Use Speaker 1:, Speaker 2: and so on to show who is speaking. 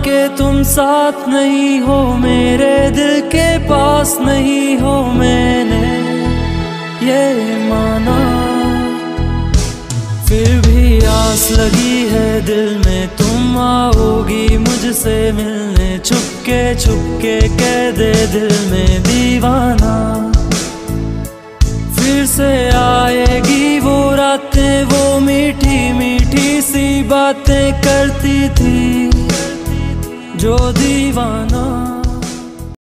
Speaker 1: के तुम साथ नहीं हो, मेरे दिल के पास नहीं हो, मैंने ये माना। फिर भी आस लगी है दिल में, तुम आओगी मुझसे मिलने, छुपके छुपके कह दे दिल में दीवाना। फिर से आएगी वो रातें, वो मीठी मीठी सी बातें करती थी जो दीवाना।